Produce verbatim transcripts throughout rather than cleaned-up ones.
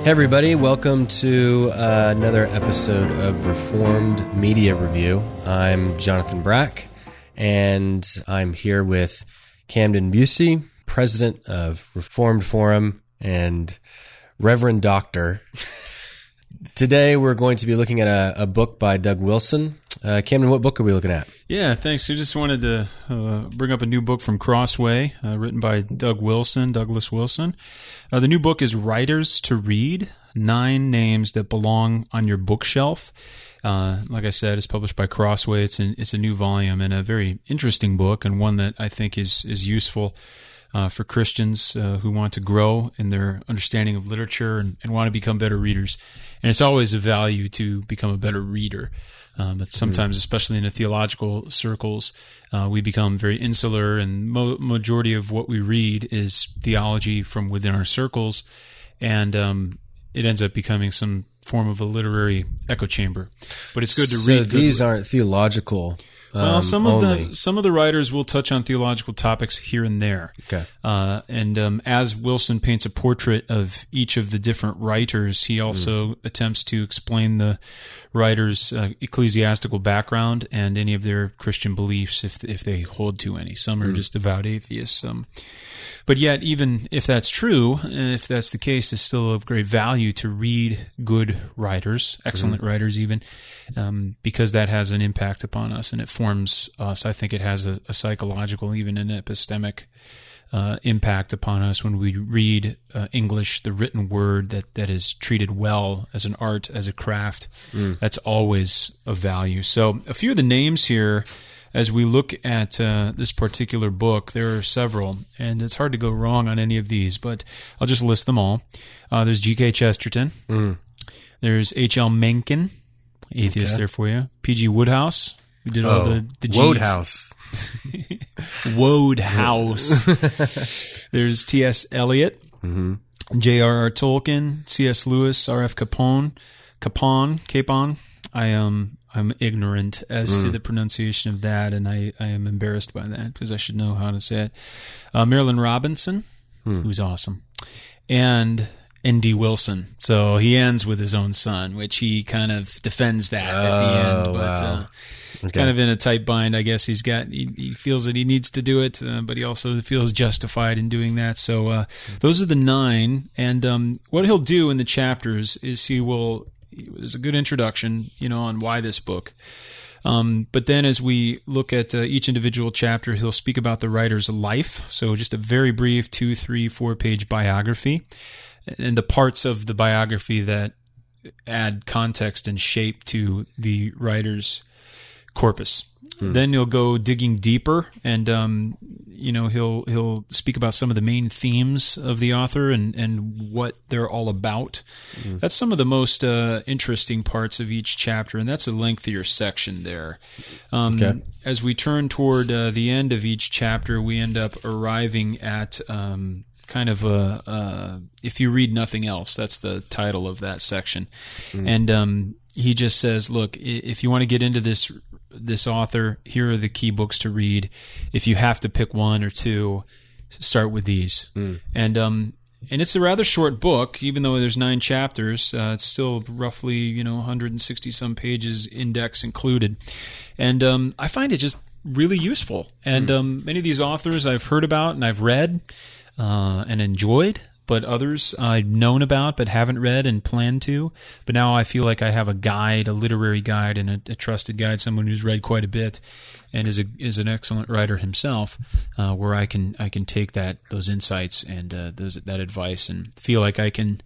Hey everybody, welcome to uh, another episode of Reformed Media Review. I'm Jonathan Brack, and I'm here with Camden Busey, president of Reformed Forum and Reverend Doctor. Today we're going to be looking at a, a book by Doug Wilson. Uh, Camden, what book are we looking at? Yeah, thanks. I just wanted to uh, bring up a new book from Crossway, uh, written by Doug Wilson, Douglas Wilson. Uh, the new book is Writers to Read, Nine Names That Belong on Your Bookshelf. Uh, like I said, it's published by Crossway. It's, an, it's a new volume and a very interesting book, and one that I think is, is useful uh, for Christians uh, who want to grow in their understanding of literature and, and want to become better readers. And it's always of value to become a better reader. Um, but sometimes, especially in the theological circles, uh, we become very insular, and mo- majority of what we read is theology from within our circles, and um, it ends up becoming some form of a literary echo chamber. But it's good to so read. So these good. aren't theological. Um, Well, some of only. the some of the writers will touch on theological topics here and there. Okay. Uh, and um, as Wilson paints a portrait of each of the different writers, he also mm. attempts to explain the writers' uh, ecclesiastical background and any of their Christian beliefs, if if they hold to any. Some are mm. just devout atheists. Um, But yet, even if that's true, if that's the case, it's still of great value to read good writers, excellent mm-hmm. writers even, um, because that has an impact upon us and it forms us. I think it has a, a psychological, even an epistemic uh, impact upon us when we read uh, English, the written word that, that is treated well as an art, as a craft. Mm. That's always of value. So a few of the names here, as we look at uh, this particular book, there are several, and it's hard to go wrong on any of these, but I'll just list them all. Uh, there's G K Chesterton. Mm. There's H L Mencken, atheist okay. there for you. P G Wodehouse, who did all oh, the, the G's. Wodehouse. Wodehouse. There's T S Eliot, mm-hmm. J R R Tolkien, C S Lewis, R F Capone, Capon, Capon. I um. I'm ignorant as mm. to the pronunciation of that, and I, I am embarrassed by that because I should know how to say it. Uh, Marilyn Robinson, mm. who's awesome, and N D Wilson. So he ends with his own son, which he kind of defends that oh, at the end, but wow. uh, okay. kind of in a tight bind. I guess he's got he, he feels that he needs to do it, uh, but he also feels justified in doing that. So uh, those are the nine, and um, what he'll do in the chapters is he will. There's a good introduction, you know, on why this book. Um, but then as we look at uh, each individual chapter, he'll speak about the writer's life. So just a very brief two, three, four-page biography, and the parts of the biography that add context and shape to the writer's corpus. Hmm. Then he'll go digging deeper, and um, you know he'll he'll speak about some of the main themes of the author and, and what they're all about. Hmm. That's some of the most uh, interesting parts of each chapter, and that's a lengthier section there. Um, okay. As we turn toward uh, the end of each chapter, we end up arriving at um, kind of a uh, if you read nothing else. That's the title of that section, hmm. and um, he just says, "Look, if you want to get into this." this author, here are the key books to read. If you have to pick one or two, start with these. Mm. And um, and it's a rather short book, even though there's nine chapters. Uh, it's still roughly, you know, one hundred sixty some pages, index included. And um, I find it just really useful. And mm. um, many of these authors I've heard about and I've read uh, and enjoyed, but others I've known about but haven't read and plan to. But now I feel like I have a guide, a literary guide, and a, a trusted guide, someone who's read quite a bit and is a is an excellent writer himself, uh, where I can I can take that those insights and uh, those that advice and feel like I can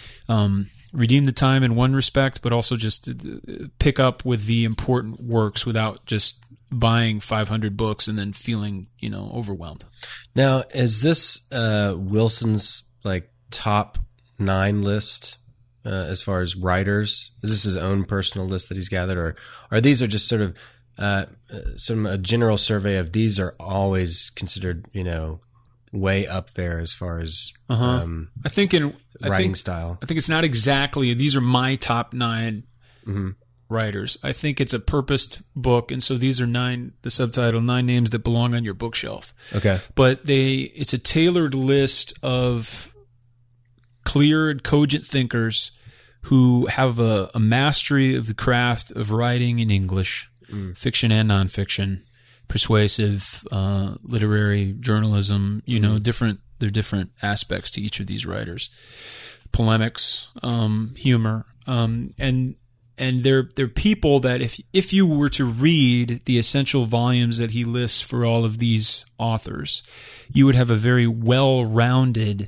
um, redeem the time in one respect, but also just pick up with the important works without just buying five hundred books and then feeling, you know, overwhelmed. Now, is this uh, Wilson's like top nine list uh, as far as writers? Is this his own personal list that he's gathered, or are these are just sort of uh, some a general survey of these are always considered, you know, way up there as far as uh-huh. um, I think in writing I think, style? I think it's not exactly these are my top nine mm-hmm. writers. I think it's a purposed book, and so these are nine. The subtitle: Nine Names That Belong on Your Bookshelf. Okay, but they it's a tailored list of clear and cogent thinkers who have a, a mastery of the craft of writing in English, mm. fiction and nonfiction, persuasive, uh, literary journalism, you know, mm. different, there are different aspects to each of these writers. Polemics, um, humor, um, and and they're they're people that if if you were to read the essential volumes that he lists for all of these authors, you would have a very well-rounded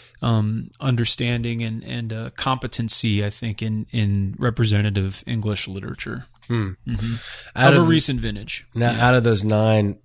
um, understanding and and uh, competency, I think, in in representative English literature hmm. mm-hmm. out of, of a recent vintage. Now, yeah. out of those nine,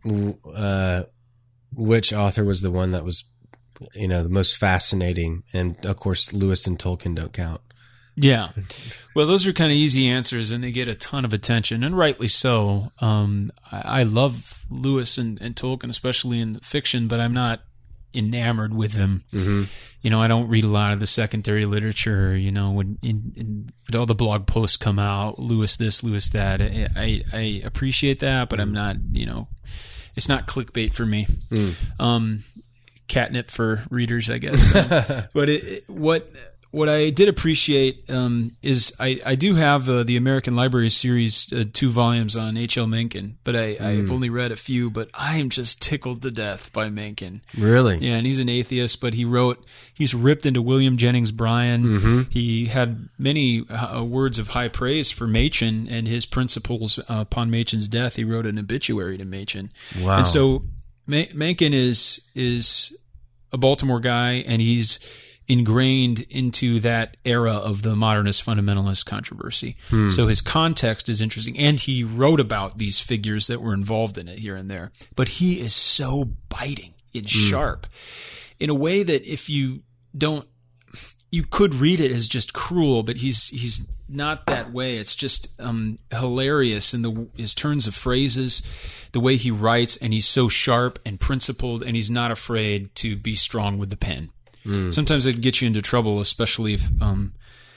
uh, which author was the one that was, you know, the most fascinating? And of course, Lewis and Tolkien don't count. Yeah. Well, those are kind of easy answers, and they get a ton of attention, and rightly so. Um, I, I love Lewis and, and Tolkien, especially in fiction, but I'm not enamored with them. Mm-hmm. You know, I don't read a lot of the secondary literature. You know, when, in, in, when all the blog posts come out, Lewis this, Lewis that, I, I, I appreciate that, but I'm not, you know, it's not clickbait for me. Mm. Um, catnip for readers, I guess. Um, but it, it, what what I did appreciate um, is I, I do have uh, the American Library series, uh, two volumes on H L Mencken, but I, mm. I've only read a few, but I am just tickled to death by Mencken. Really? Yeah, and he's an atheist, but he wrote, he's ripped into William Jennings Bryan. Mm-hmm. He had many uh, words of high praise for Machen and his principles uh, upon Machen's death. He wrote an obituary to Machen. Wow. And so Mencken is is a Baltimore guy, and he's ingrained into that era of the modernist fundamentalist controversy. Hmm. So his context is interesting, and he wrote about these figures that were involved in it here and there. But he is so biting and hmm. sharp in a way that if you don't, you could read it as just cruel, but he's he's not that way. It's just um, hilarious in the his turns of phrases, the way he writes, and he's so sharp and principled, and he's not afraid to be strong with the pen. Mm. Sometimes it can get you into trouble, especially if, um,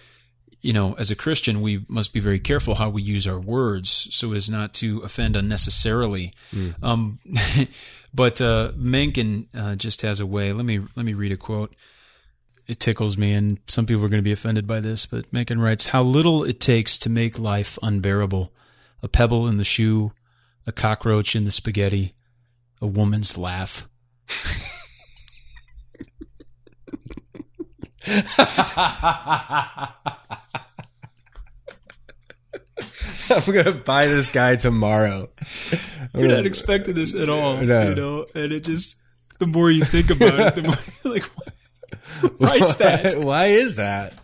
you know, as a Christian, we must be very careful how we use our words so as not to offend unnecessarily. Mm. Um, but uh, Mencken uh, just has a way. Let me let me read a quote. It tickles me, and some people are going to be offended by this, but Mencken writes, "How little it takes to make life unbearable. A pebble in the shoe, a cockroach in the spaghetti, a woman's laugh." I'm gonna buy this guy tomorrow. You're not expecting this at all, no. you know. And it just, the more you think about it, the more you're like, what writes that? Why is that?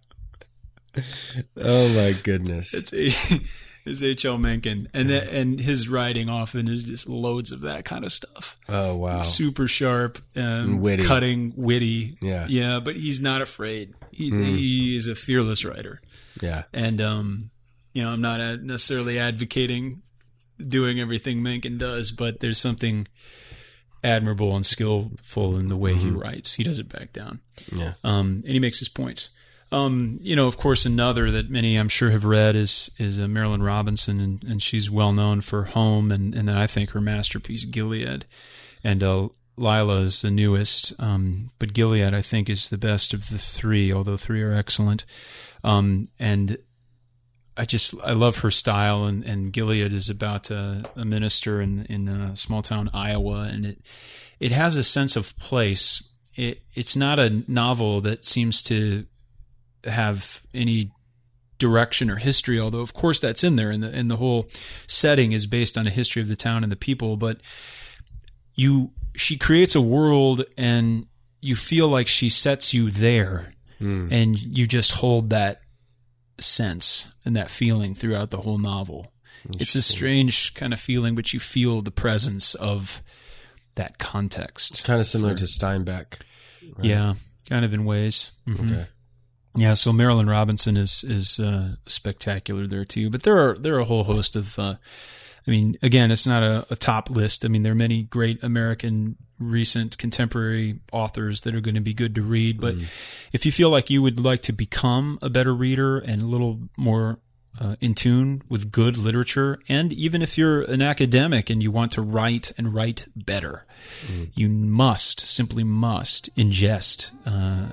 Oh my goodness! It's a, it's H L Mencken, and that, and his writing often is just loads of that kind of stuff. Oh wow! Super sharp, um, witty, cutting, witty. Yeah, yeah. But he's not afraid. He mm. he is a fearless writer. Yeah, and um, you know, I'm not ad- necessarily advocating doing everything Mencken does, but there's something admirable and skillful in the way mm-hmm. he writes. He doesn't back down. Yeah, um, and he makes his points. Um, you know, of course, another that many I'm sure have read is is uh, Marilynne Robinson, and, and she's well known for Home, and, and then I think her masterpiece Gilead, and uh, Lila is the newest, um, but Gilead I think is the best of the three, although three are excellent. Um, and I just I love her style, and, and Gilead is about a, a minister in in a small town Iowa, and it it has a sense of place. It it's not a novel that seems to have any direction or history, although of course that's in there, and the and the whole setting is based on a history of the town and the people. But you, she creates a world, and you feel like she sets you there, mm. and you just hold that sense and that feeling throughout the whole novel. It's a strange kind of feeling, but you feel the presence of that context. It's kind of similar to Steinbeck. Right? Yeah, kind of in ways. Mm-hmm. Okay. Yeah, so Marilynne Robinson is is uh, spectacular there too. But there are there are a whole host of. Uh, I mean, again, it's not a, a top list. I mean, there are many great American recent contemporary authors that are going to be good to read. But mm. if you feel like you would like to become a better reader and a little more uh, in tune with good literature, and even if you're an academic and you want to write and write better, mm. you must simply must ingest. Uh,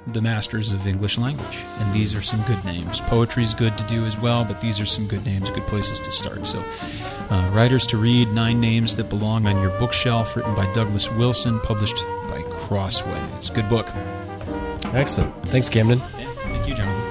the masters of English language. And these are some good names. Poetry's good to do as well, but these are some good names, good places to start. So, uh, Writers to Read, Nine Names That Belong on Your Bookshelf, written by Douglas Wilson, published by Crossway. It's a good book. Excellent. Thanks, Camden. Yeah, thank you, Jonathan.